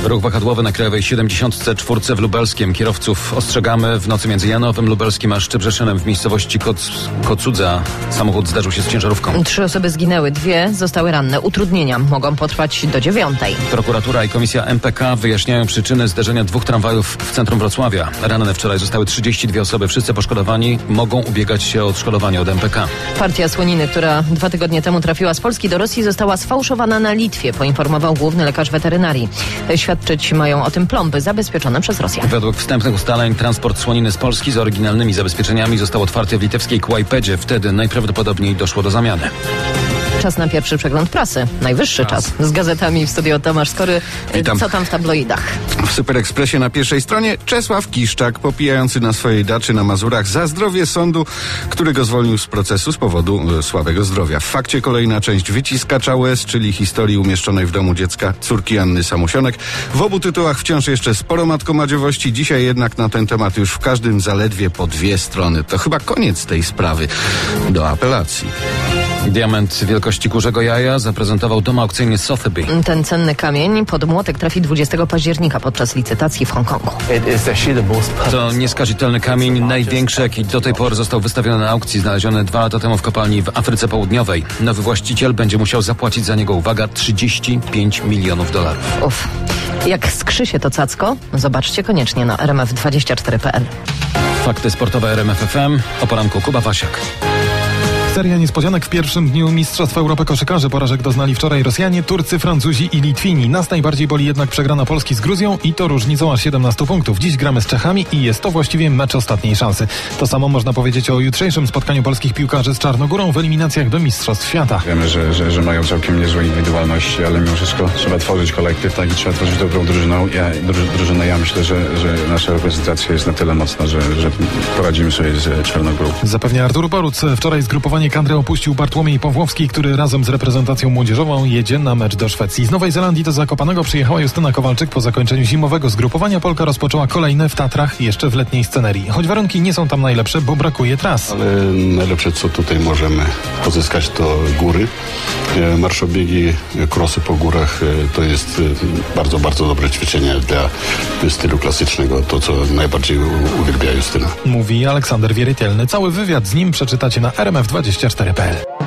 Ruch wahadłowy na Krajowej 74 w Lubelskiem. Kierowców ostrzegamy. W nocy między Janowem Lubelskim a Szczebrzeszynem w miejscowości Kocudza samochód zdarzył się z ciężarówką. 3 osoby zginęły, 2 zostały ranne. Utrudnienia mogą potrwać do 9. Prokuratura i Komisja MPK wyjaśniają przyczyny zderzenia 2 tramwajów w centrum Wrocławia. Ranne wczoraj zostały 32 osoby. Wszyscy poszkodowani mogą ubiegać się o odszkodowanie od MPK. Partia słoniny, która 2 tygodnie temu trafiła z Polski do Rosji, została sfałszowana na Litwie, poinformował główny lekarz weterynarii. Świadczyć mają o tym plomby zabezpieczone przez Rosjan. Według wstępnych ustaleń transport słoniny z Polski z oryginalnymi zabezpieczeniami został otwarty w litewskiej Kłajpedzie. Wtedy najprawdopodobniej doszło do zamiany. Czas na pierwszy przegląd prasy. Najwyższy czas. Z gazetami w studio Tomasz Skory. Witam. Co tam w tabloidach? W Super Expressie na pierwszej stronie Czesław Kiszczak, popijający na swojej daczy na Mazurach za zdrowie sądu, który go zwolnił z procesu z powodu słabego zdrowia. W Fakcie kolejna część wyciskacza łez, czyli historii umieszczonej w domu dziecka córki Anny Samusionek. W obu tytułach wciąż jeszcze sporo matkomadziowości. Dzisiaj jednak na ten temat już w każdym zaledwie po 2 strony. To chyba koniec tej sprawy do apelacji. Diament wielkości kurzego jaja zaprezentował dom aukcyjny Sotheby. Ten cenny kamień pod młotek trafi 20 października podczas licytacji w Hongkongu. To nieskazitelny kamień, największy jaki do tej pory został wystawiony na aukcji, znaleziony 2 lata temu w kopalni w Afryce Południowej. Nowy właściciel będzie musiał zapłacić za niego, uwaga, $35 milionów. Uff. Jak skrzy się to cacko? Zobaczcie koniecznie na rmf24.pl. Fakty sportowe RMF FM. O poranku Kuba Wasiak. Seria niespodzianek w pierwszym dniu Mistrzostw Europy koszykarzy. Porażek doznali wczoraj Rosjanie, Turcy, Francuzi i Litwini. Nas najbardziej boli jednak przegrana Polski z Gruzją i to różnicą aż 17 punktów. Dziś gramy z Czechami i jest to właściwie mecz ostatniej szansy. To samo można powiedzieć o jutrzejszym spotkaniu polskich piłkarzy z Czarnogórą w eliminacjach do Mistrzostw Świata. Wiemy, że mają całkiem niezłe indywidualności, ale mimo wszystko trzeba tworzyć kolektyw, tak, i trzeba tworzyć dobrą drużynę. Ja myślę, że nasza reprezentacja jest na tyle mocna, że poradzimy sobie z Czarnogórą. Zapewnia Artur Boruc. Wczoraj zgrupowanie kadry opuścił Bartłomiej Pawłowski, który razem z reprezentacją młodzieżową jedzie na mecz do Szwecji. Z Nowej Zelandii do Zakopanego przyjechała Justyna Kowalczyk. Po zakończeniu zimowego zgrupowania Polka rozpoczęła kolejne w Tatrach, jeszcze w letniej scenerii. Choć warunki nie są tam najlepsze, bo brakuje tras. Ale najlepsze, co tutaj możemy pozyskać, to góry. Marszobiegi, krosy po górach to jest bardzo, bardzo dobre ćwiczenie dla stylu klasycznego. To, co najbardziej uwielbia Justyna. Mówi Aleksander Wierytelny. Cały wywiad z nim przeczytacie na rmf24.pl.